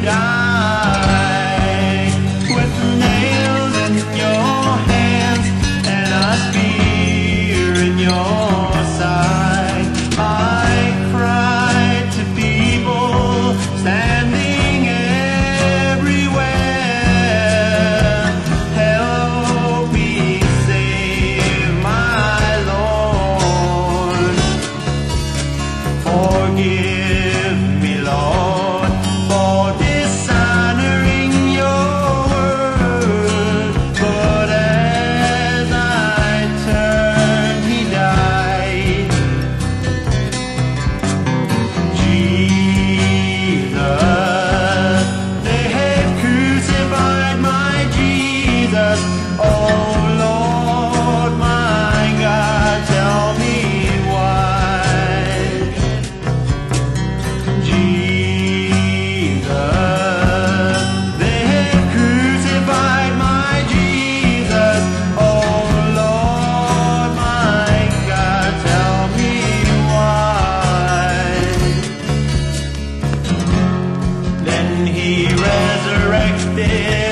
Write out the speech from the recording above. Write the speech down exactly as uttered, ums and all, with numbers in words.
die with nails in your hands and a spear in your side. I cried to people standing everywhere, help me save my Lord. Forgive me, Lord, for dishonoring your word. But as I turned, he died. Jesus, they have crucified my Jesus. Oh Lord, my God, tell me why. Jesus, they have crucified my Jesus. Oh Lord, my God, tell me why. Then he resurrected